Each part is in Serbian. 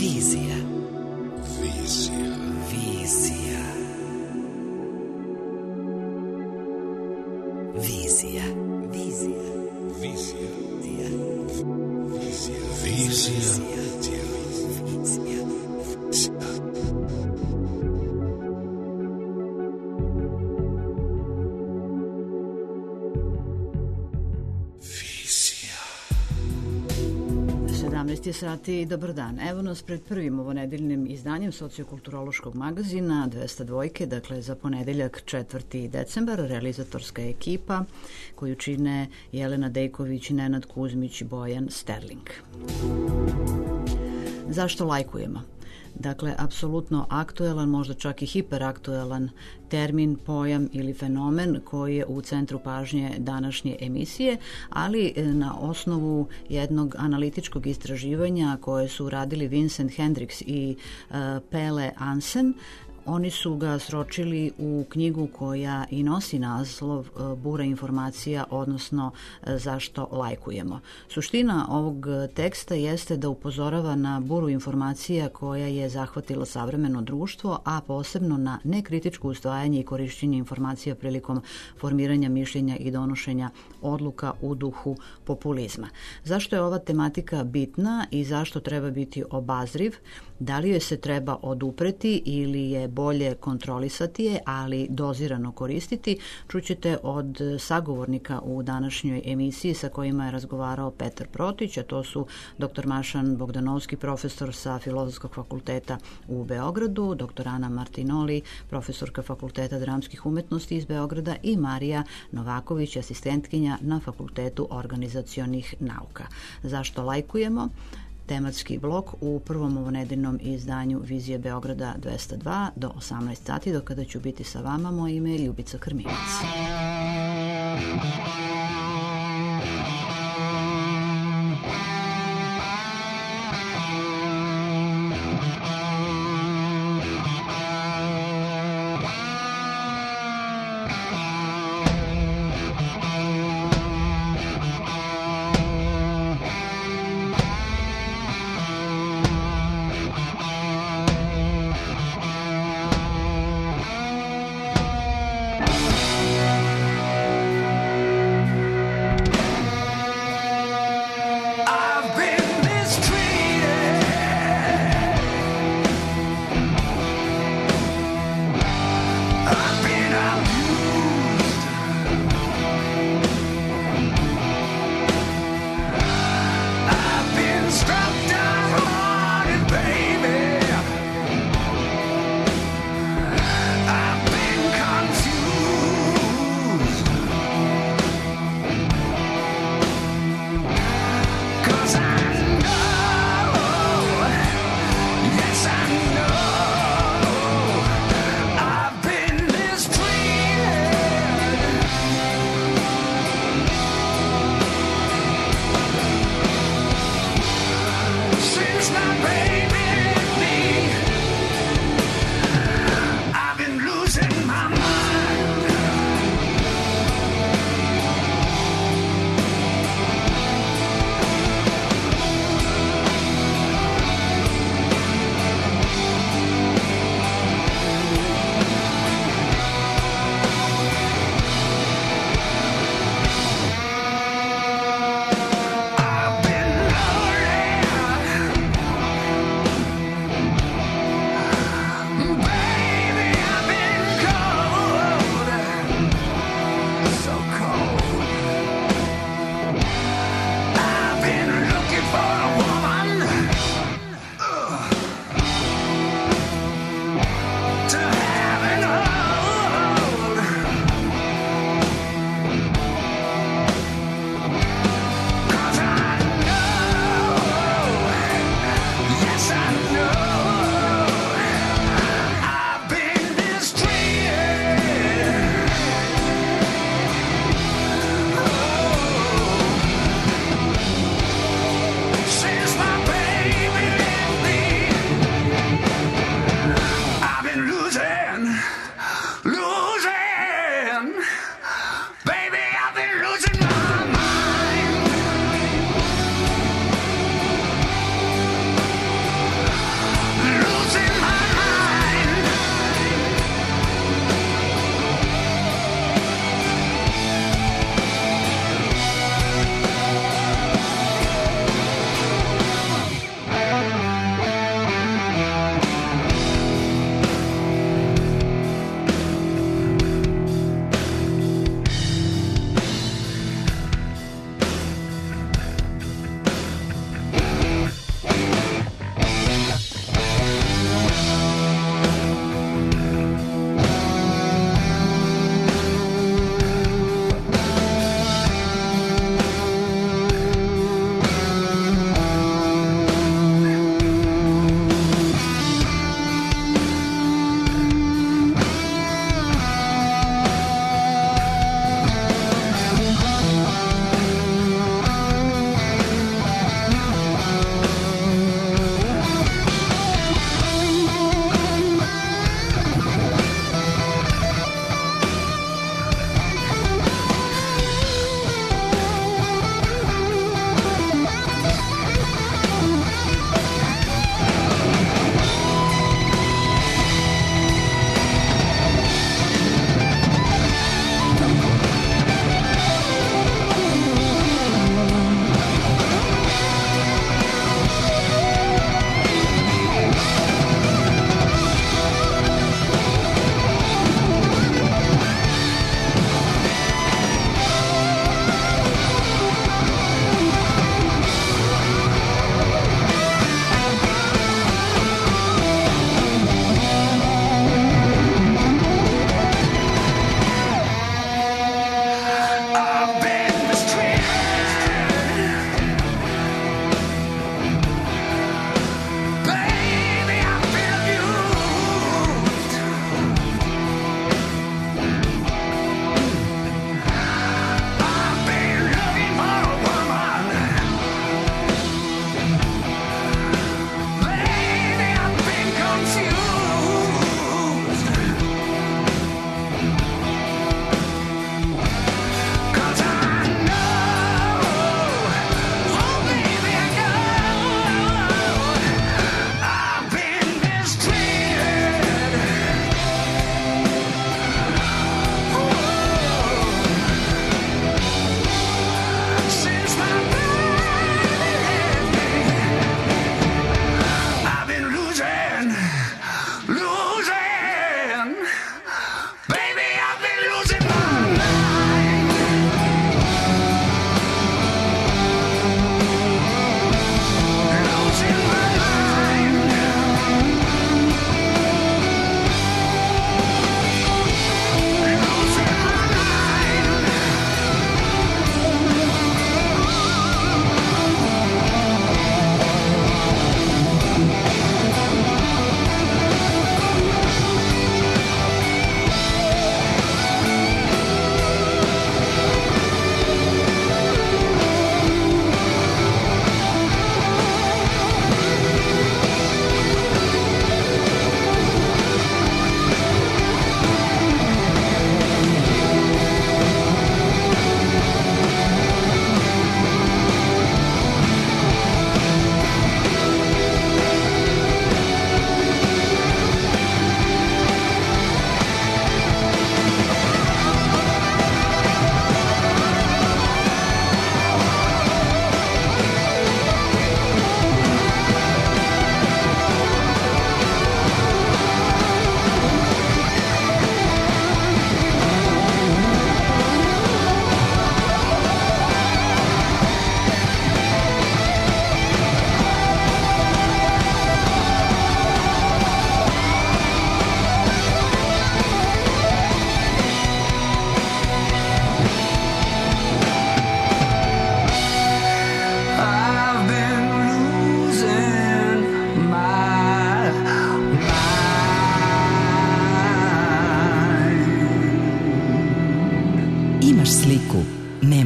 Vizija. Vizija. Vizija. Vizija. Vizija. Vizija. Vizija. Vizija. Sati, dobar dan. Evo nas pred prvim ovonedeljnim izdanjem sociokulturološkog magazina 202, dakle za ponedeljak 4. decembar, realizatorska ekipa koju čine Jelena Dejković, Nenad Kuzmić, Bojan Sterling. Zašto lajkujemo? Dakle, apsolutno aktuelan, možda čak i hiperaktuelan termin, pojam ili fenomen koji je u centru pažnje današnje emisije, ali na osnovu jednog analitičkog istraživanja koje su radili Vincent Hendricks i Pelle Ansen. Oni su ga sročili u knjigu koja i nosi naslov Bura informacija, odnosno Zašto lajkujemo. Suština ovog teksta jeste da upozorava na buru informacija koja je zahvatila savremeno društvo, a posebno na nekritičko usvajanje i korišćenje informacija prilikom formiranja mišljenja i donošenja odluka u duhu populizma. Zašto je ova tematika bitna i zašto treba biti obazriv? Da li joj se treba odupreti ili je bolje kontrolisati je, ali dozirano koristiti, čućete od sagovornika u današnjoj emisiji sa kojima je razgovarao Petar Protić, a to su dr. Mašan Bogdanovski, profesor sa Filozofskog fakulteta u Beogradu, dr. Ana Martinoli, profesorka Fakulteta dramskih umetnosti iz Beograda i Marija Novaković, asistentkinja na Fakultetu organizacionih nauka. Zašto lajkujemo? Tematski blok u prvom ovonedeljnom izdanju Vizije Beograda 202 do 18 sati, do kada ću biti sa vama. Moje ime je Ljubica Krminac.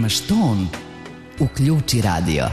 imaš ton, uključi radio.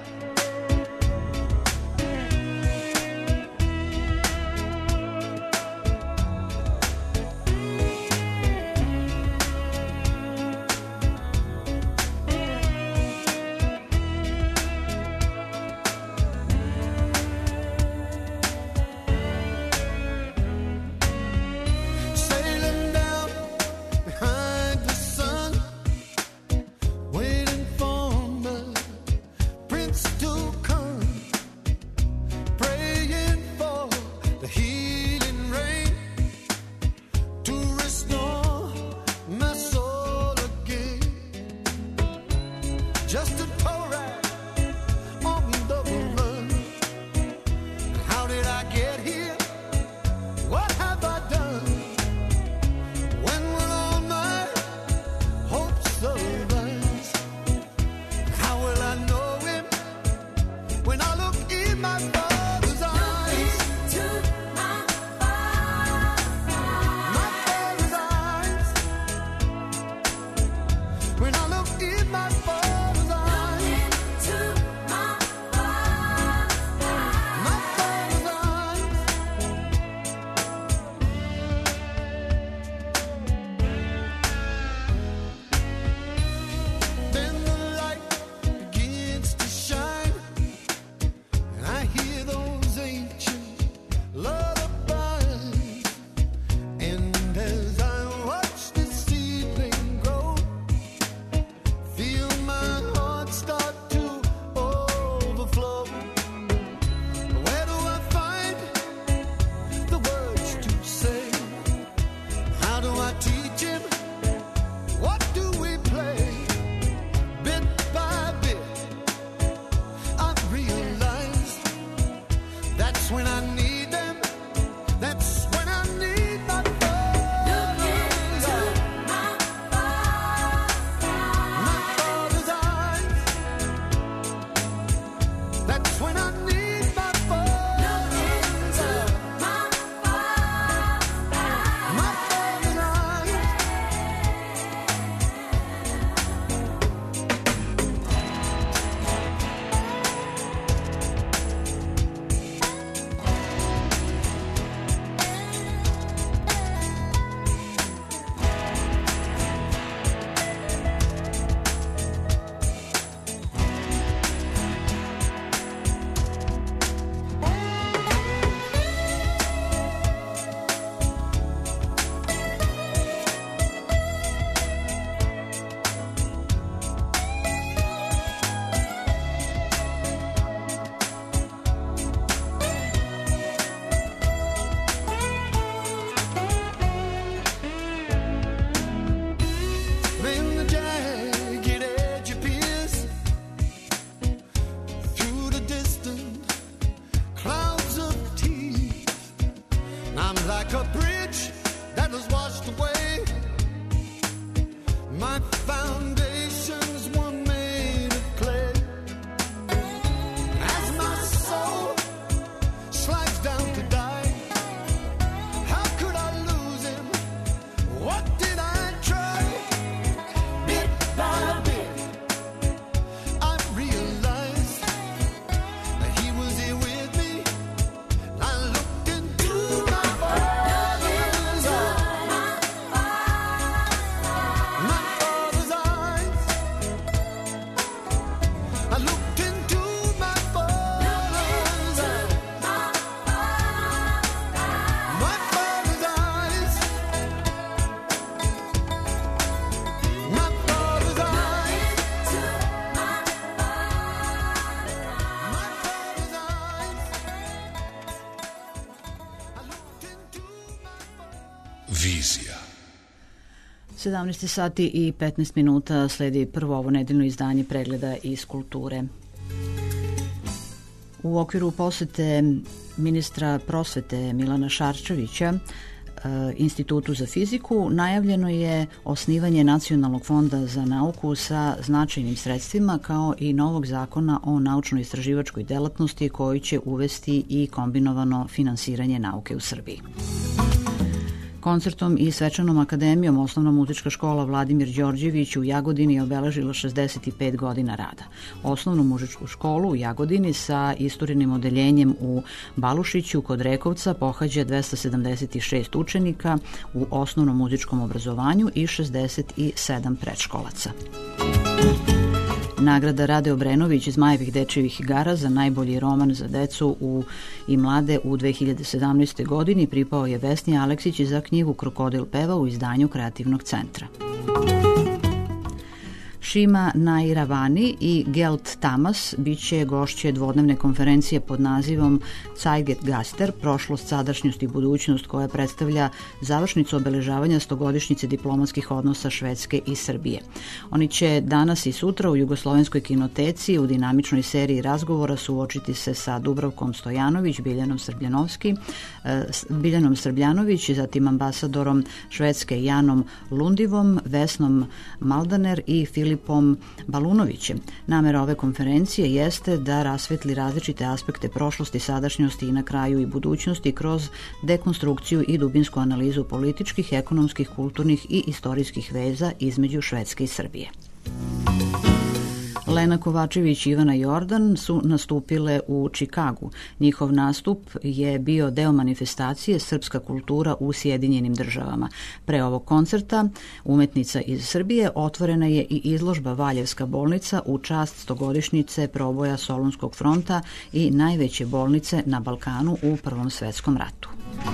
Vizija. 17 sati i 15 minuta sledi prvo ovo nedeljno izdanje pregleda iz kulture. U okviru posete ministra prosvete Milana Šarčevića Institutu za fiziku najavljeno je osnivanje Nacionalnog fonda za nauku sa značajnim sredstvima kao i novog zakona o naučno-istraživačkoj delatnosti koji će uvesti i kombinovano finansiranje nauke u Srbiji. Koncertom i svečanom akademijom Osnovna muzička škola Vladimir Đorđević u Jagodini je obeležila 65 godina rada. Osnovnu muzičku školu u Jagodini sa isturenim odeljenjem u Balušiću kod Rekovca pohađa 276 učenika u osnovnom muzičkom obrazovanju i 67 predškolaca. Nagrada Rade Obrenović iz Zmajevih dečijevih igara za najbolji roman za decu i mlade u 2017. godini pripao je Vesni Aleksić za knjigu Krokodil peva u izdanju Kreativnog centra. Šima Najravani i Gelt Tamas biće gošće dvodnevne konferencije pod nazivom Zeitgeist, prošlost, sadašnjost i budućnost, koja predstavlja završnicu obeležavanja 100-godišnjice diplomatskih odnosa Švedske i Srbije. Oni će danas i sutra u Jugoslovenskoj kinoteci u dinamičnoj seriji razgovora suočiti se sa Dubravkom Stojanović, Biljanom Srbljanović, zatim ambasadorom Švedske Janom Lundivom, Vesnom Maldaner i Filipom Balunovićem. Namera ove konferencije jeste da rasvetli različite aspekte prošlosti, sadašnjosti i na kraju i budućnosti kroz dekonstrukciju i dubinsku analizu političkih, ekonomskih, kulturnih i istorijskih veza između Švedske i Srbije. Lena Kovačević i Ivana Jordan su nastupile u Čikagu. Njihov nastup je bio deo manifestacije Srpska kultura u Sjedinjenim državama. Pre ovog koncerta umetnica iz Srbije otvorena je i izložba Valjevska bolnica u čast 100-godišnjice proboja Solunskog fronta i najveće bolnice na Balkanu u Prvom svetskom ratu.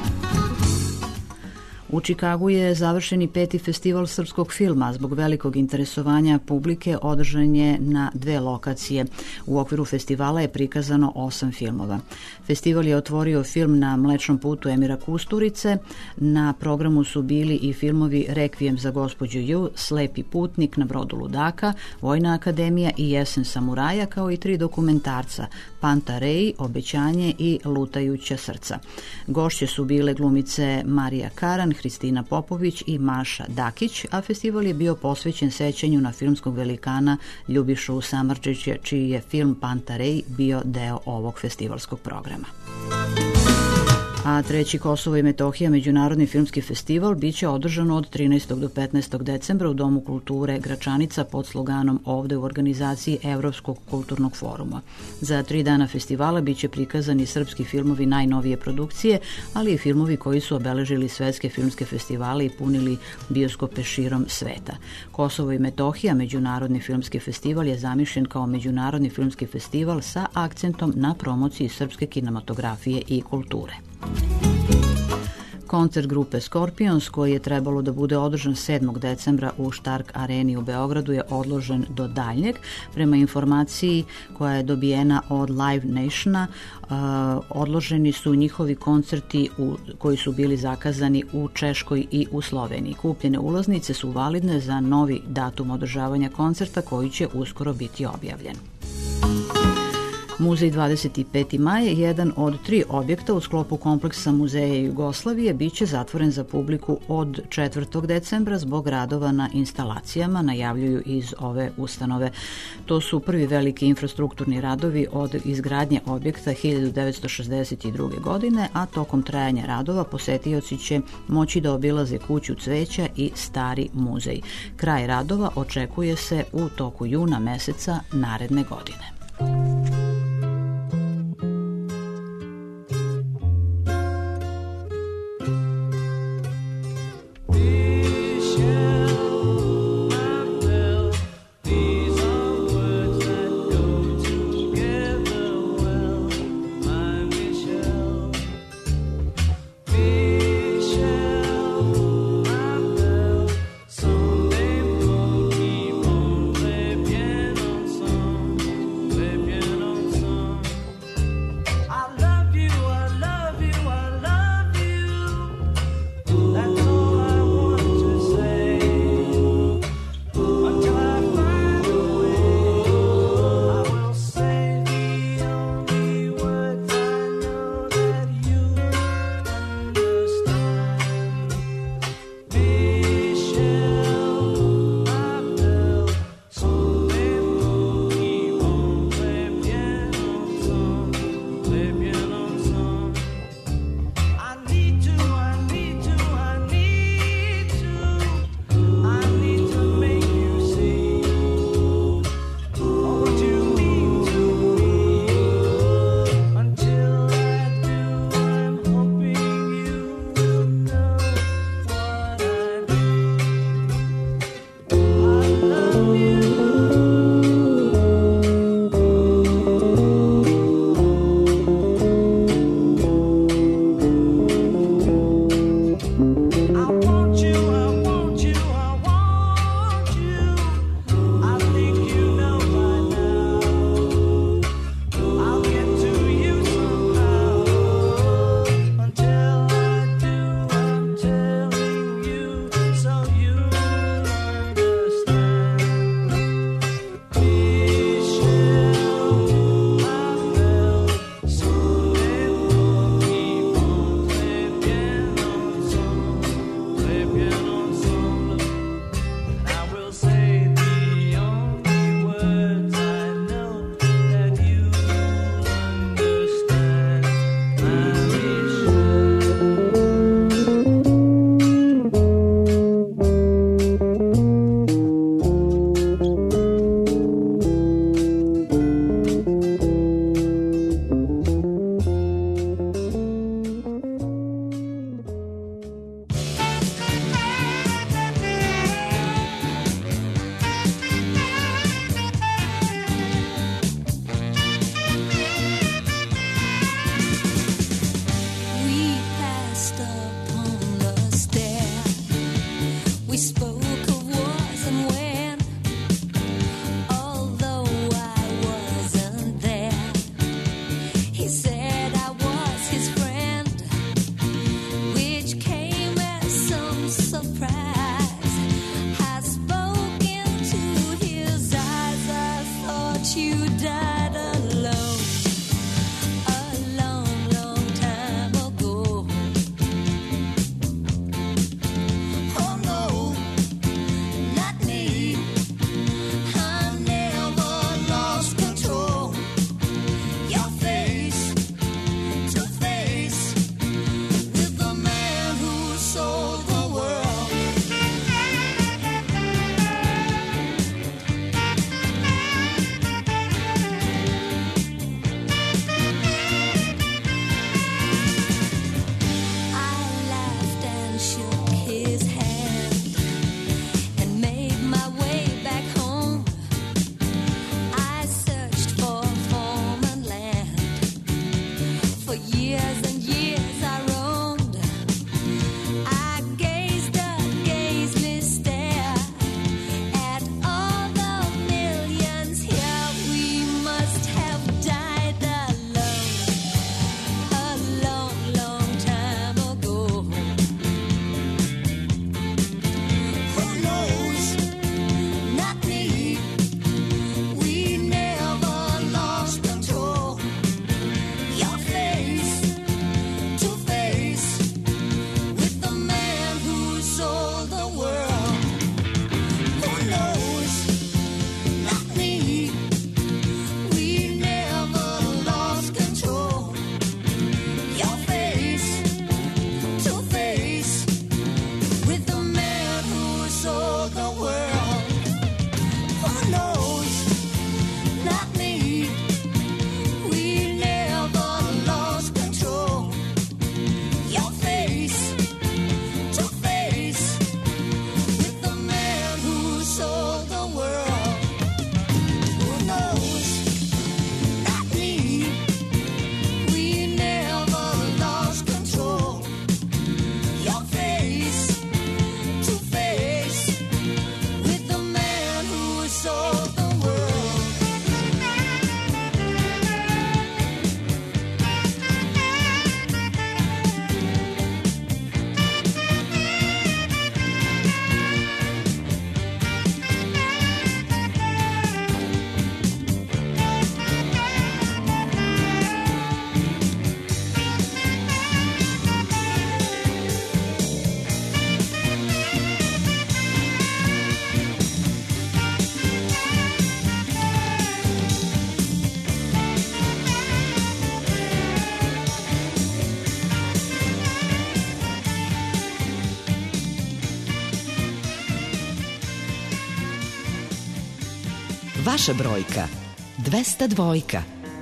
U Čikagu je završeni 5. festival srpskog filma. Zbog velikog interesovanja publike održan je na 2 lokacije. U okviru festivala je prikazano 8 filmova. Festival je otvorio film Na Mlečnom putu Emira Kusturice. Na programu su bili i filmovi Rekvijem za gospođu Ju, Slepi putnik na brodu ludaka, Vojna akademija i Jesen samuraja, kao i 3 dokumentarca Pantarej, Obećanje i Lutajuća srca. Gošće su bile glumice Marija Karan, Hristina Popović i Maša Dakić, a festival je bio posvećen sećanju na filmskog velikana Ljubišu Samardžića, čiji je film Pantarej bio deo ovog festivalskog programa. A 3. Kosovo i Metohija međunarodni filmski festival biće održan od 13. do 15. decembra u Domu kulture Gračanica pod sloganom Ovde u organizaciji Evropskog kulturnog foruma. Za 3 dana festivala biće prikazani srpski filmovi najnovije produkcije, ali i filmovi koji su obeležili svetske filmske festivale i punili bioskope širom sveta. Kosovo i Metohija međunarodni filmski festival je zamišljen kao međunarodni filmski festival sa akcentom na promociji srpske kinematografije i kulture. Koncert grupe Scorpions, koji je trebalo da bude održan 7. decembra u Štark areni u Beogradu, je odložen do daljnjeg. Prema informaciji koja je dobijena od Live Nationa, odloženi su njihovi koncerti koji su bili zakazani u Češkoj i u Sloveniji. Kupljene ulaznice su validne za novi datum održavanja koncerta koji će uskoro biti objavljen. Muzej 25. maj, jedan od 3 objekta u sklopu kompleksa Muzeja Jugoslavije, biće zatvoren za publiku od 4. decembra zbog radova na instalacijama, najavljuju iz ove ustanove. To su prvi veliki infrastrukturni radovi od izgradnje objekta 1962. godine, a tokom trajanja radova posetioci će moći da obilaze kuću cveća i stari muzej. Kraj radova očekuje se u toku juna meseca naredne godine. Vaša brojka 202.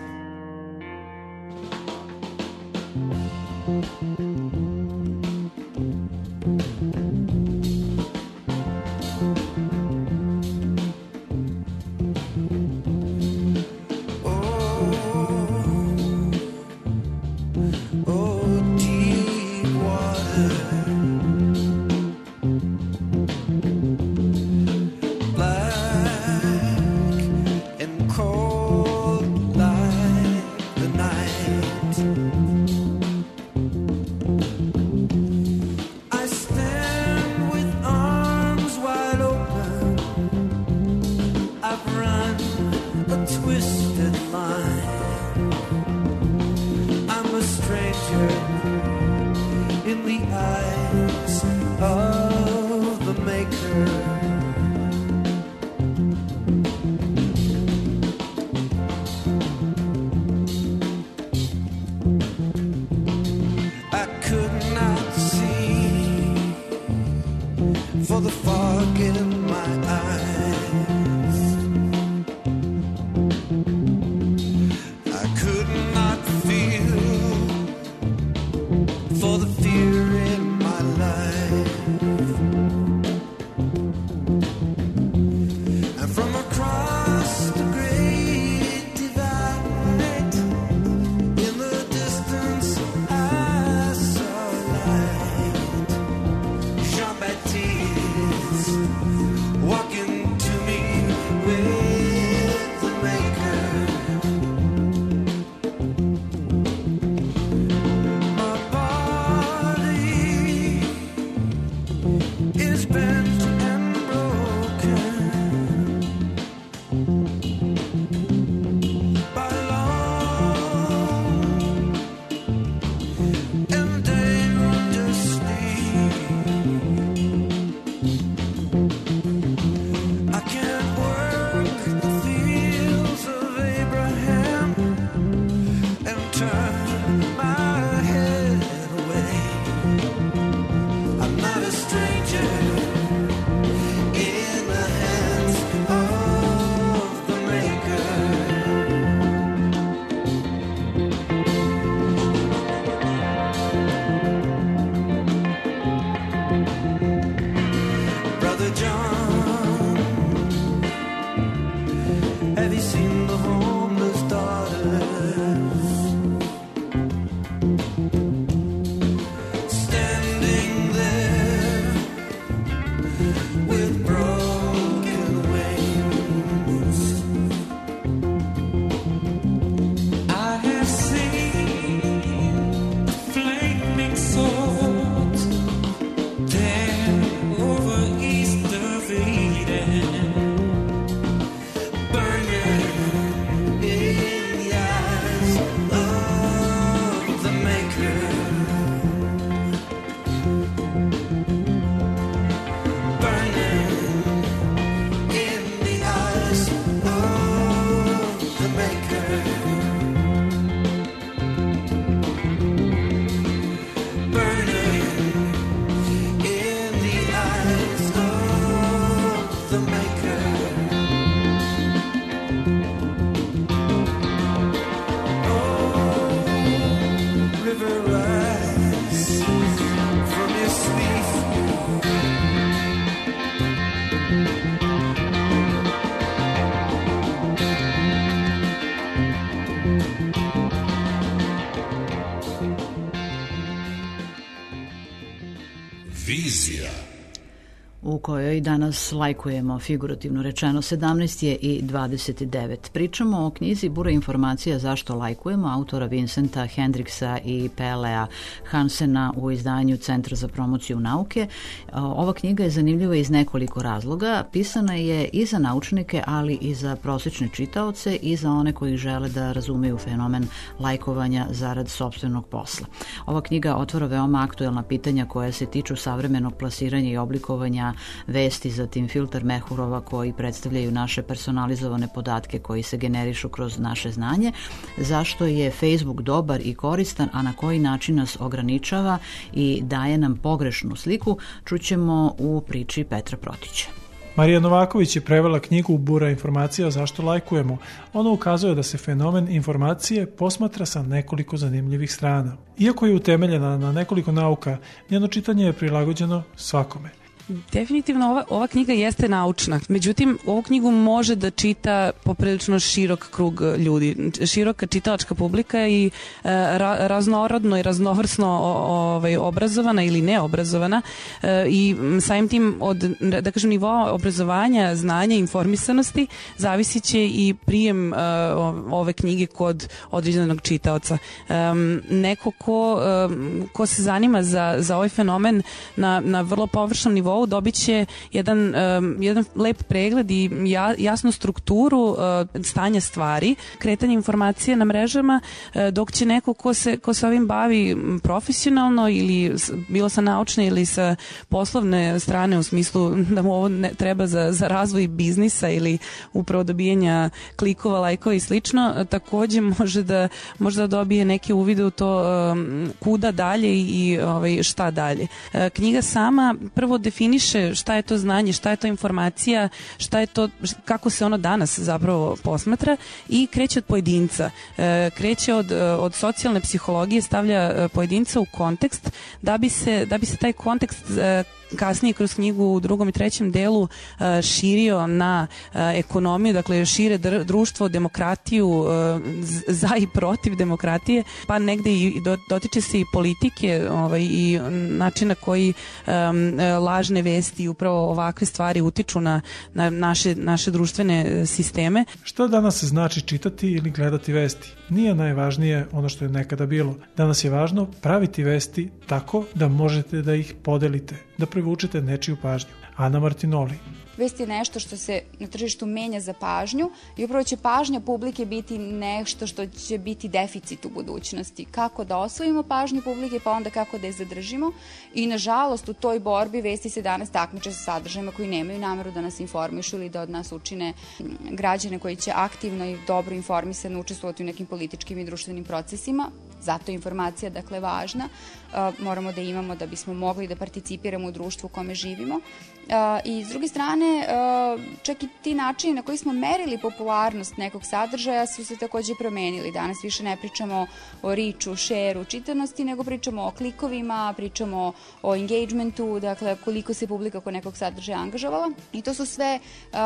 Vizija. U kojoj danas lajkujemo, figurativno rečeno. 17 je i 29. Pričamo o knjizi Bura informacija zašto lajkujemo, autora Vincenta Hendriksa i Pelea Hansena u izdanju Centra za promociju nauke. Ova knjiga je zanimljiva iz nekoliko razloga. Pisana je i za naučnike, ali i za prosječne čitaoce i za one koji žele da razumeju fenomen lajkovanja zarad sopstvenog posla. Ova knjiga otvara veoma aktuelna pitanja koja se tiču savremenog plasiranja i oblikovanja vesti, zatim filter mehurova koji predstavljaju naše personalizovane podatke koji se generišu kroz naše znanje, zašto je Facebook dobar i koristan, a na koji način nas ograničava i daje nam pogrešnu sliku, čućemo u priči Petra Protića. Marija Novaković je prevela knjigu Bura informacija zašto lajkujemo. Ona ukazuje da se fenomen informacije posmatra sa nekoliko zanimljivih strana. Iako je utemeljena na nekoliko nauka, njeno čitanje je prilagođeno svakome. Definitivno ova knjiga jeste naučna, međutim ovu knjigu može da čita poprilično širok krug ljudi, široka čitalačka publika i raznorodno i raznovrsno obrazovana ili neobrazovana i samim tim od, da kažem, nivoa obrazovanja, znanja, informisanosti zavisit će i prijem ove knjige kod određenog čitaoca. Neko ko se zanima za ovaj fenomen na vrlo površnom nivou dobit će jedan lep pregled i jasnu strukturu stanja stvari, kretanje informacija na mrežama, dok će neko ko se ovim bavi profesionalno ili bilo sa naučne ili sa poslovne strane, u smislu da mu ovo treba za razvoj biznisa ili upravo dobijanja klikova, lajkova i slično, takođe može da dobije neke uvide u to kuda dalje i šta dalje. Knjiga sama prvo definiše šta je to znanje, šta je to informacija, šta je to, kako se ono danas zapravo posmatra i kreće od pojedinca. Kreće od socijalne psihologije, stavlja pojedinca u kontekst da bi se taj kontekst kasnije kroz knjigu u drugom i trećem delu širio na ekonomiju, dakle šire društvo, demokratiju, za i protiv demokratije, pa negde i dotiče se i politike i načina koji lažne vesti i upravo ovakve stvari utiču na naše društvene sisteme. Šta danas znači čitati ili gledati vesti? Nije najvažnije ono što je nekada bilo. Danas je važno praviti vesti tako da možete da ih podelite, da privučete nečiju pažnju. Ana Martinoli. Vest je nešto što se na tržištu menja za pažnju i upravo će pažnja publike biti nešto što će biti deficit u budućnosti. Kako da osvojimo pažnju publike, pa onda kako da je zadržimo. I nažalost u toj borbi vesti se danas takmiče sa sadržajima koji nemaju nameru da nas informišu ili da od nas učine građane koji će aktivno i dobro informisano učestvovati u nekim političkim i društvenim procesima. Zato je informacija, dakle, važna. Moramo da imamo da bismo mogli da participiramo u društvu u kome živimo. I s druge strane, čak i ti načini na koji smo merili popularnost nekog sadržaja su se takođe promenili. Danas više ne pričamo o reachu, share-u, čitanosti, nego pričamo o klikovima, pričamo o engagementu, dakle koliko se publika oko nekog sadržaja angažovala. I to su sve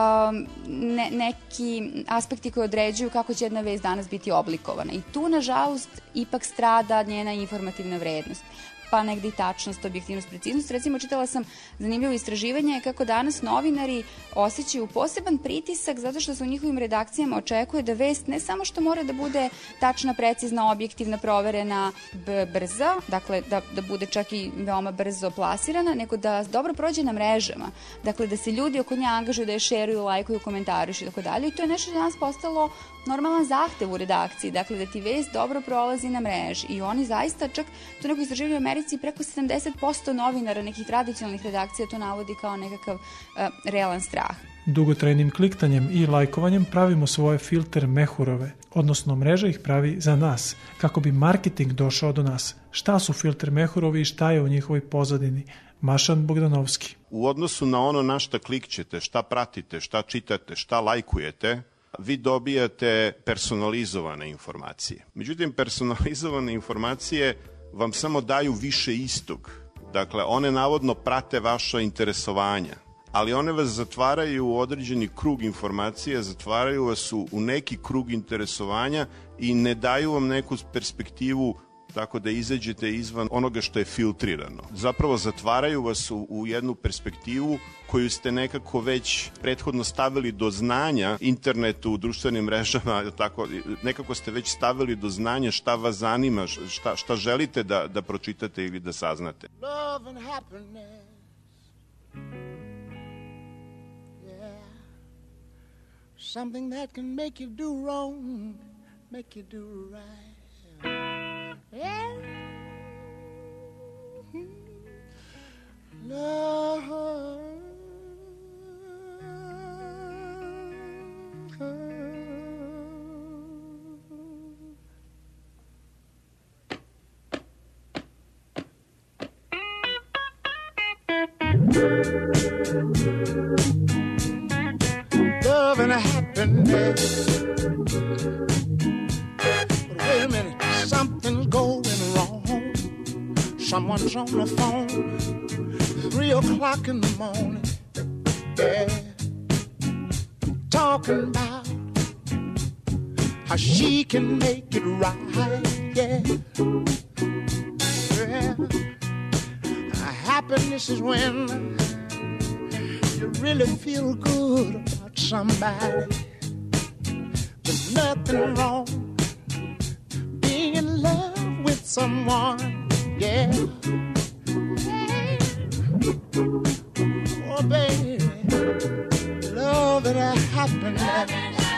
neki aspekti koji određuju kako će jedna vest danas biti oblikovana. I tu, nažalost, ipak strada njena informativna vrednost, pa negde i tačnost, objektivnost, preciznost. Recimo, čitala sam zanimljivo istraživanje kako danas novinari osjećaju poseban pritisak zato što se u njihovim redakcijama očekuje da vest ne samo što mora da bude tačna, precizna, objektivna, proverena, brza, dakle da bude čak i veoma brzo plasirana, nego da dobro prođe na mrežama. Dakle, da se ljudi oko nje angažuju, da je šeruju, lajkuju, komentarišu i tako dalje. I to je nešto što danas postalo normalan zahtev u redakciji, dakle da ti vest dobro prolazi na mreži. I oni zaista, čak to neko istraživanje u Americi, preko 70% novinara nekih tradicionalnih redakcija to navodi kao nekakav realan strah. Dugotrajnim kliktanjem i lajkovanjem pravimo svoje filter mehurove, odnosno mreža ih pravi za nas, kako bi marketing došao do nas. Šta su filter mehurovi i šta je u njihovoj pozadini? Mašan Bogdanovski. U odnosu na ono na šta klikćete, šta pratite, šta čitate, šta lajkujete, vi dobijate personalizovane informacije. Međutim, personalizovane informacije vam samo daju više istog. Dakle, one navodno prate vaša interesovanja, ali one vas zatvaraju u određeni krug informacija, zatvaraju vas u neki krug interesovanja i ne daju vam neku perspektivu tako da izađete izvan onoga što je filtrirano. Zapravo zatvaraju vas u jednu perspektivu koju ste nekako već prethodno stavili do znanja internetu, društvenim mrežama, tako, nekako ste već stavili do znanja šta vas zanima, šta želite da pročitate ili da saznate. Love and happiness. Yeah. Something that can make you do wrong, make you do right. Yeah. Love. Love and happiness. But wait a minute, something's going wrong. Someone's on the phone, 3 o'clock in the morning, yeah, talking about how she can make it right, yeah. Yeah. Happiness is when you really feel good about somebody. There's nothing wrong being in love with someone, yeah. Oh, baby, love and happiness.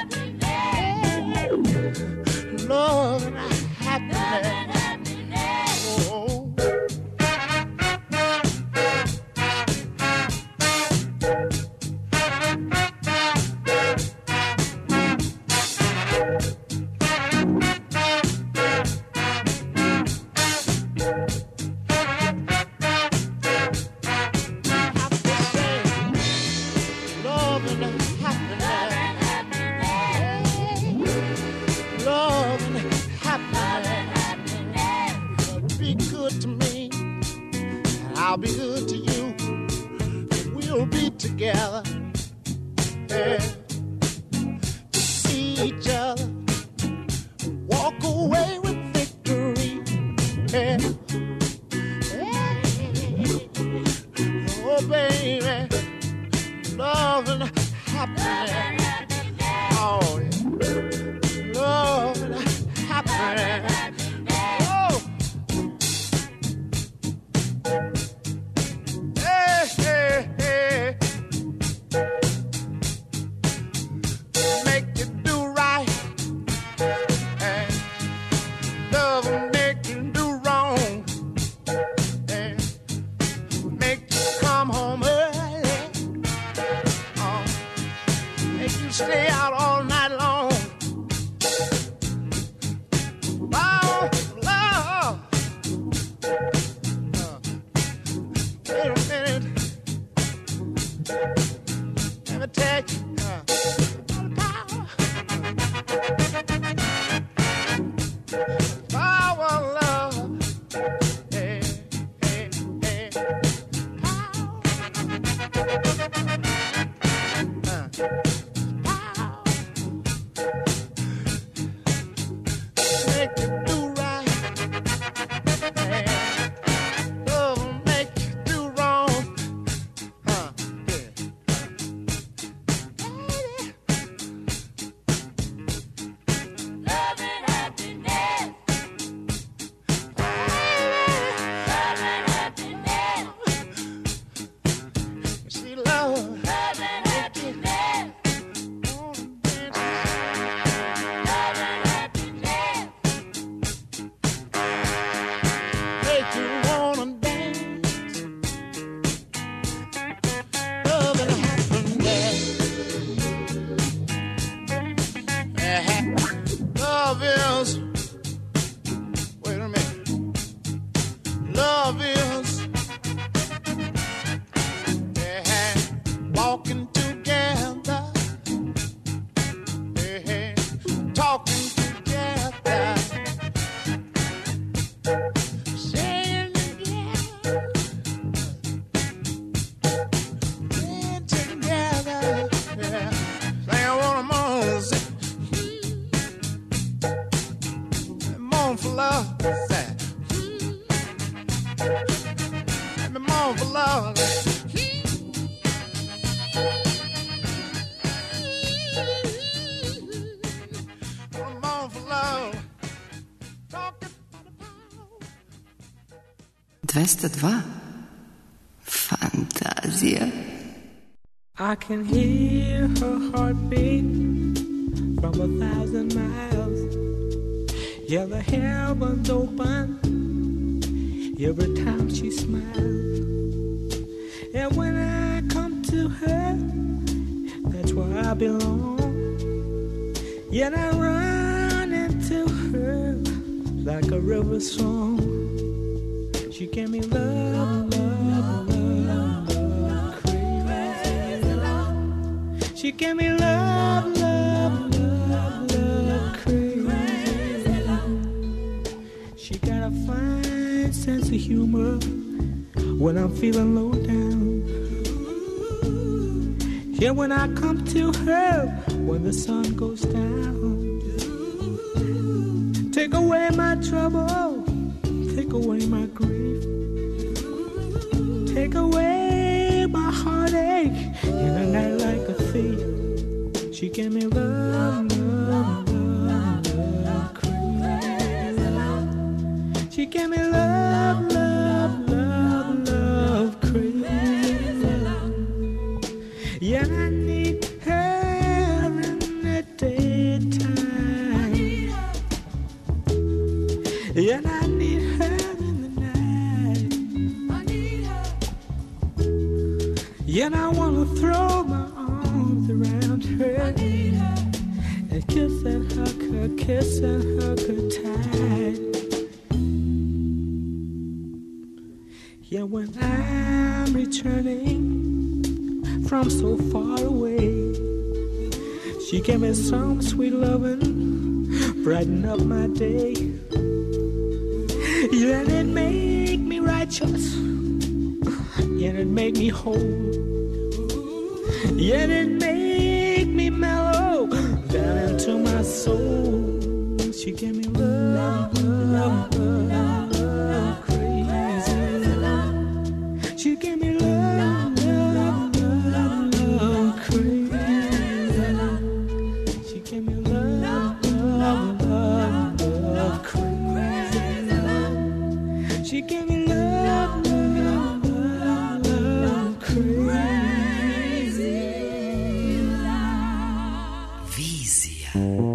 Love and happiness. I'll be good to you. We'll be together, yeah, to see each other, walk away with victory, yeah. Oh, baby, love and happiness. Oh, yeah. Love and happiness. Stay out all night long. Oh, love. Wait a minute. Let me tell you. Power, love. Hey, hey, hey. Make you do right, love will make you do wrong, yeah. Love and happiness, love and happiness. You see, love and happiness. Love is, wait a minute, love is, yeah, walking together, yeah, talking together, saying together, being together, yeah, saying what I'm on, say. For love, say. Let me mourn for love. Mourn for love. 202. Fantazija. I can hear her heartbeat from 1,000 miles. Yeah, the heavens open every time she smiles. And when I come to her, that's where I belong. Yet I run into her like a river song. She gave me love, love, love, love. She gave me love, love, love, love, crazy. She got a fine sense of humor when I'm feeling low down. Yeah, when I come to her when the sun goes down. Take away my trouble, take away my grief, take away my heartache in a night like a thief. She gave me love, love, love, love, crazy. She gave me love, love, love, love, crazy. Yeah, I need her in the daytime. Yeah, I need her in the night. I need her. Yeah, I wanna throw my arms around her. I need her. And kiss and hug her tight. Yeah, when I'm returning from so far away, she gave me some sweet loving, brighten up my day. Yeah, it make me righteous, yeah, it make me whole, yeah, it make me mellow down into my soul. She gave me love, love, love, love, crazy. She gave me love, love, love, love, crazy. She gave me love, love, love, love, crazy. She gave me love, love, love, love, crazy. Vizija.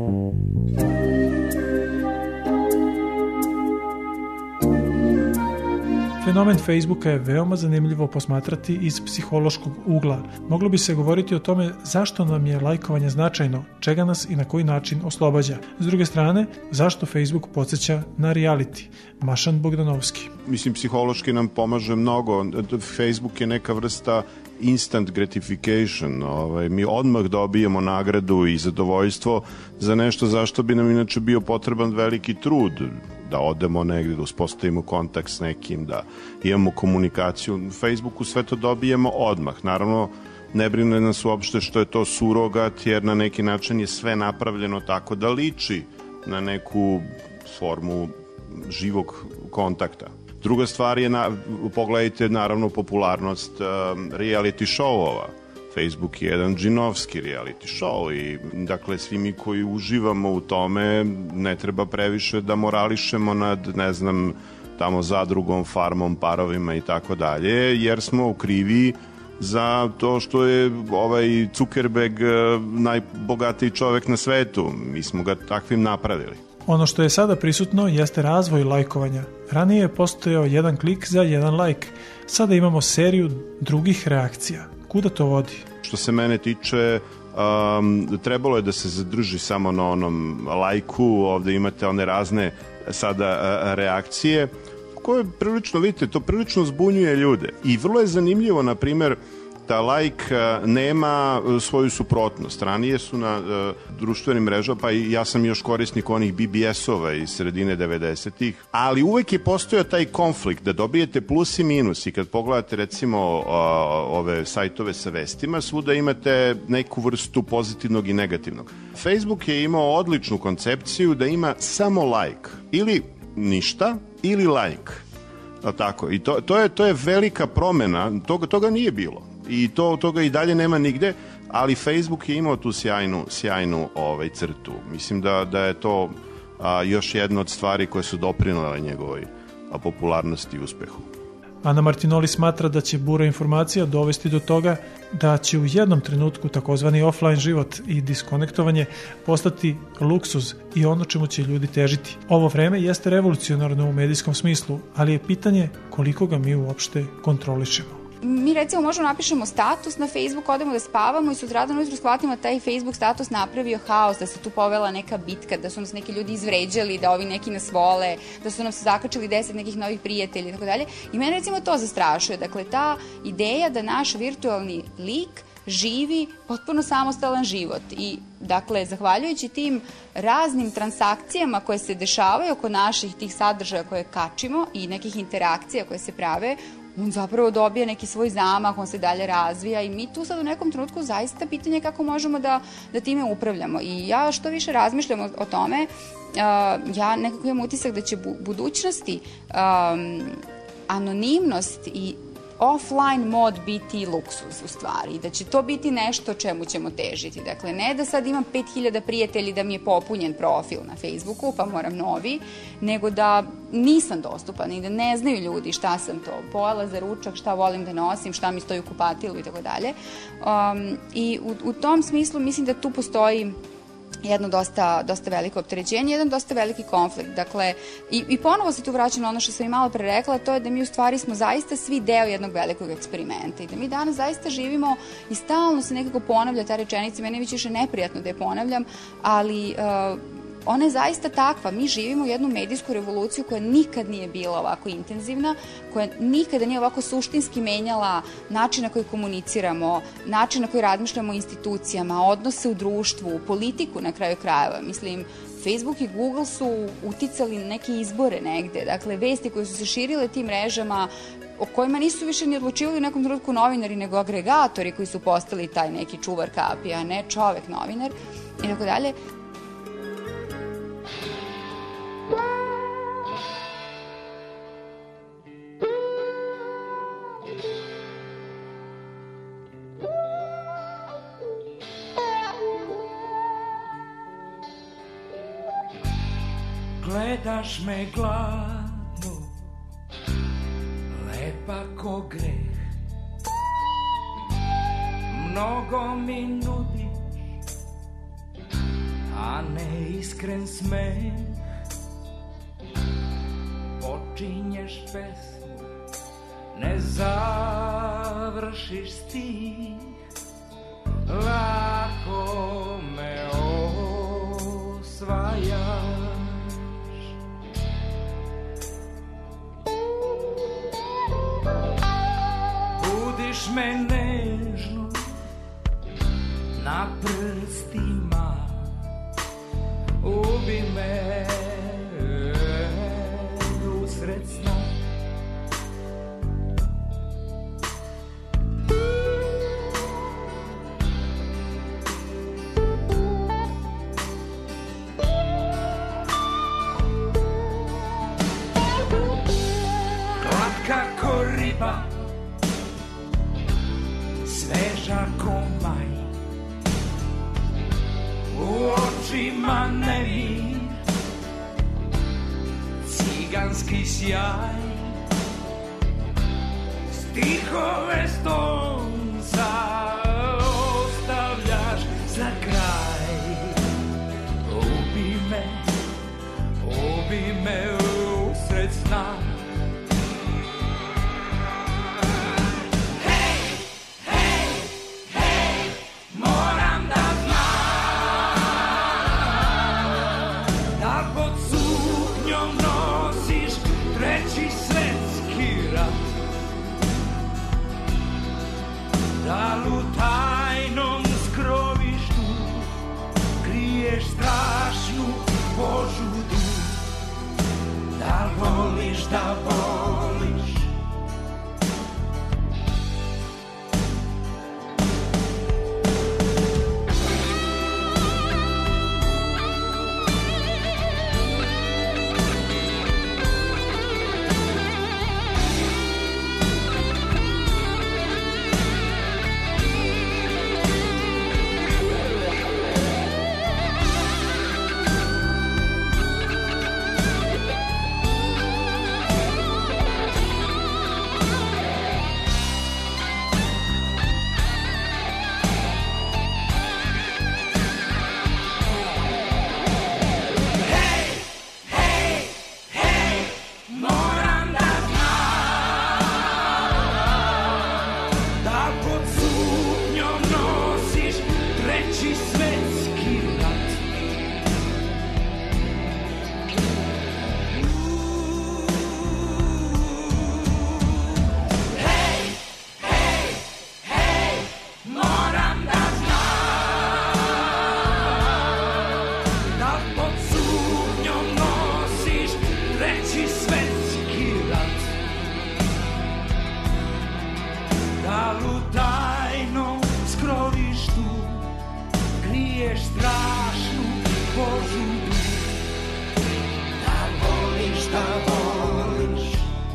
Fenomen Facebooka je veoma zanimljivo posmatrati iz psihološkog ugla. Moglo bi se govoriti o tome zašto nam je lajkovanje značajno, čega nas i na koji način oslobađa. S druge strane, zašto Facebook podsjeća na reality? Mašan Bogdanovski. Mislim, psihološki nam pomaže mnogo. Facebook je neka vrsta instant gratification. Mi odmah dobijemo nagradu i zadovoljstvo za nešto zašto bi nam inače bio potreban veliki trud. Da odemo negde, da uspostavimo kontakt s nekim, da imamo komunikaciju. Na Facebooku sve to dobijemo odmah. Naravno, ne brine nas uopšte što je to surogat, jer na neki način je sve napravljeno tako da liči na neku formu živog kontakta. Druga stvar je, pogledajte naravno popularnost reality show-ova. Facebook je jedan džinovski reality show i dakle svi mi koji uživamo u tome ne treba previše da morališemo nad, ne znam, tamo zadrugom, farmom, parovima i tako dalje, jer smo krivi za to što je ovaj Zuckerberg najbogatiji čovek na svetu. Mi smo ga takvim napravili. Ono što je sada prisutno jeste razvoj lajkovanja. Ranije je postojao jedan klik za jedan lajk. Sada imamo seriju drugih reakcija. Kuda to vodi? Što se mene tiče, trebalo je da se zadrži samo na onom lajku. Ovde imate one razne sada reakcije koje prilično, vidite, to prilično zbunjuje ljude. I vrlo je zanimljivo, na primer, da lajk nema svoju suprotnost. Ranije su na društvenim mrežama, pa i ja sam još korisnik onih BBS-ova iz sredine 90-ih, ali uvek je postojao taj konflikt da dobijete plus i minus i kad pogledate recimo ove sajtove sa vestima, svuda imate neku vrstu pozitivnog i negativnog. Facebook je imao odličnu koncepciju da ima samo lajk ili ništa ili lajk. Tako. I to je velika promena, toga nije bilo. I toga i dalje nema nigde, ali Facebook je imao tu sjajnu crtu. Mislim da je to još jedna od stvari koje su doprinele njegovoj popularnosti i uspehu. Ana Martinoli smatra da će bura informacija dovesti do toga da će u jednom trenutku takozvani offline život i diskonektovanje postati luksuz i ono čemu će ljudi težiti. Ovo vreme jeste revolucionarno u medijskom smislu, ali je pitanje koliko ga mi uopšte kontrolišemo. Mi recimo možemo napišemo status na Facebook, odemo da spavamo i sutradan ujutru shvatimo da taj Facebook status napravio haos, da se tu povela neka bitka, da su nas neki ljudi izvređali, da ovi neki nas vole, da su nam se zakačili 10 nekih novih prijatelja i tako dalje. I mene recimo to zastrašuje. Dakle, ta ideja da naš virtualni lik živi potpuno samostalan život i dakle, zahvaljujući tim raznim transakcijama koje se dešavaju oko naših tih sadržaja koje kačimo i nekih interakcija koje se prave, on zapravo dobije neki svoj zamah, on se dalje razvija i mi tu sad u nekom trenutku zaista pitanje kako možemo da time upravljamo. I ja što više razmišljam o tome, ja nekako imam utisak da će budućnosti anonimnost i offline mod biti luksuz u stvari i da će to biti nešto čemu ćemo težiti. Dakle, ne da sad imam 5000 prijatelji da mi je popunjen profil na Facebooku pa moram novi, nego da nisam dostupan i da ne znaju ljudi šta sam to, pojela za ručak, šta volim da nosim, šta mi stoji u kupatilu i tako dalje. I u tom smislu mislim da tu postoji jedno dosta veliko opterećenje, jedan dosta veliki konflikt. Dakle, i ponovo se tu vraćam na ono što sam i malo pre rekla, to je da mi u stvari smo zaista svi deo jednog velikog eksperimenta i da mi danas zaista živimo i stalno se nekako ponavlja ta rečenica, meni je već više neprijatno da je ponavljam, ali ona je zaista takva. Mi živimo jednu medijsku revoluciju koja nikad nije bila ovako intenzivna, koja nikada nije ovako suštinski menjala način na koji komuniciramo, način na koji razmišljamo o institucijama, odnose u društvu, politiku na kraju krajeva. Mislim, Facebook i Google su uticali na neke izbore negde. Dakle, vesti koje su se širile tim mrežama, o kojima nisu više ni odlučivali u nekom trenutku novinari, nego agregatori koji su postali taj neki čuvar kapi, a ne čovek novinar i tako dalje. Gledaš me gladno, lepa ko greh, mnogo mi nudiš, a ne iskren smeh. Počinješ pesmu, ne završiš stih, lako me osvajaš. Budiš me nežno na prstima, ubi me usred sna. Glatka ko riba, sveža ko maj, u očima nemir, ciganski sjaj, stihove stonca ostavljaš za kraj. Ubi me usred sna. Da u tajnom skrovištu kriješ strašnu požudu. Da voliš, da voliš, al u tajnom skrovištu kriješ strašnu požudu. Da voliš, da voliš.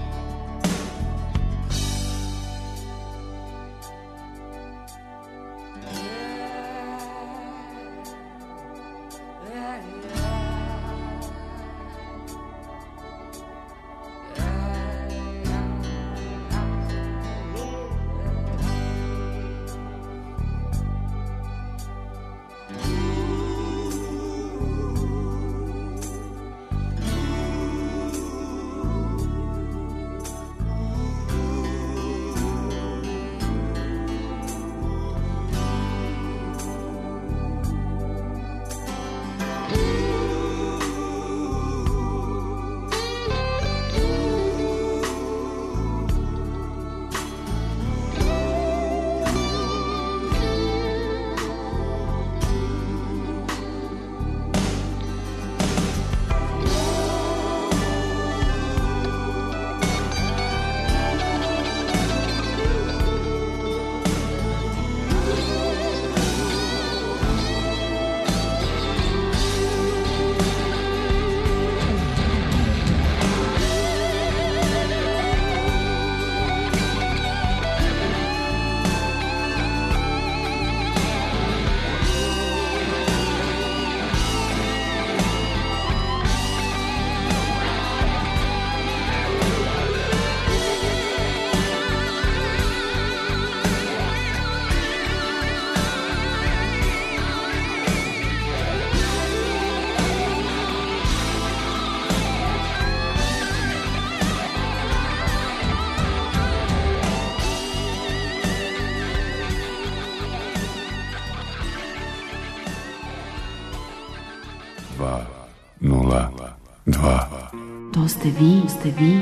To ste vi, ste vi.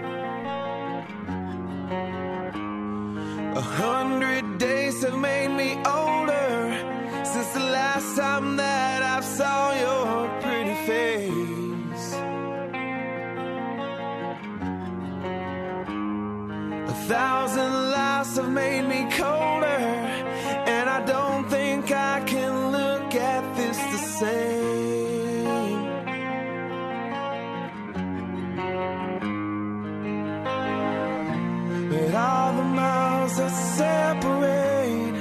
100 days have made me older since the last time that I saw your pretty face. 1,000 lives have made me colder, and I don't think I can look at this the same. But all the miles that separate,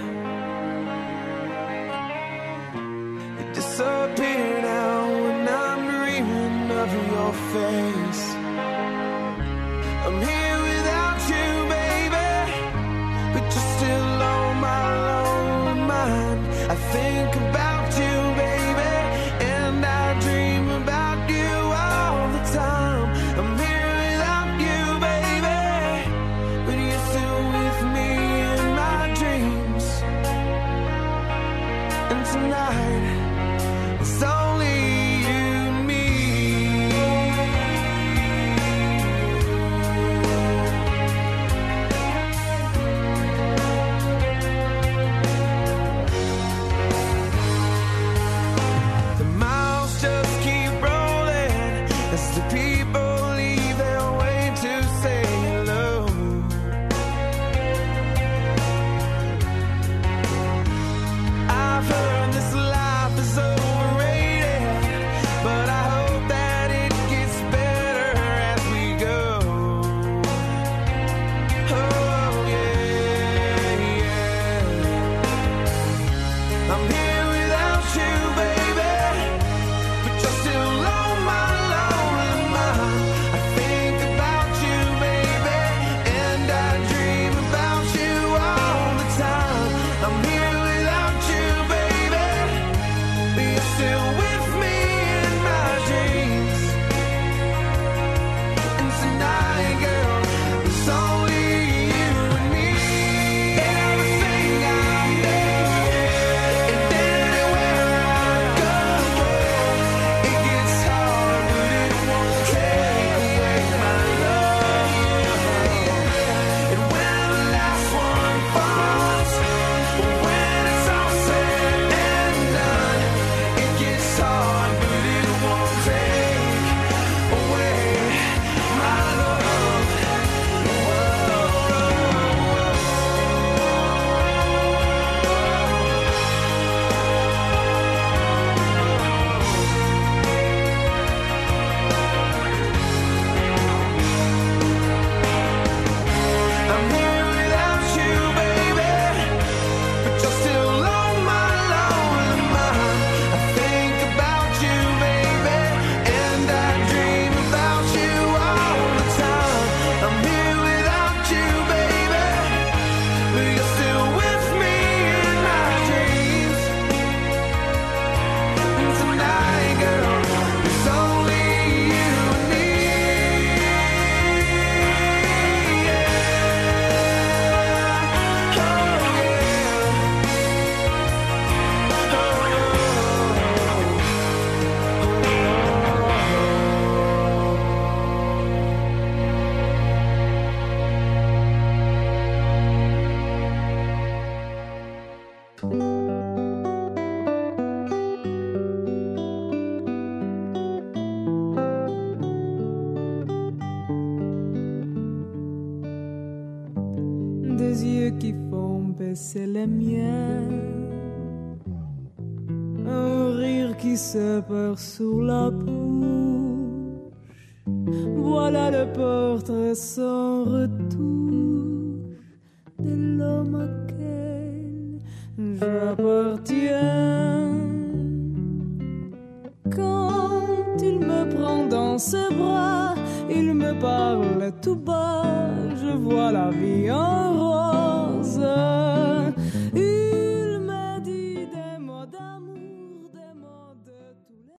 they disappear now when I'm dreaming of your face. I'm here without you, baby, but you're still on my lonely mind. I think about you, baby, and I dream about you all the time. I'm here without you, baby, but you're still with me in Des yeux qui font baisser les miens, un rire qui se perd sur la bouche. Voilà le portrait sans retouche de l'homme auquel j'appartiens. Quand il me prend dans ses bras, il me parle tout bas, je vois la vie en rose.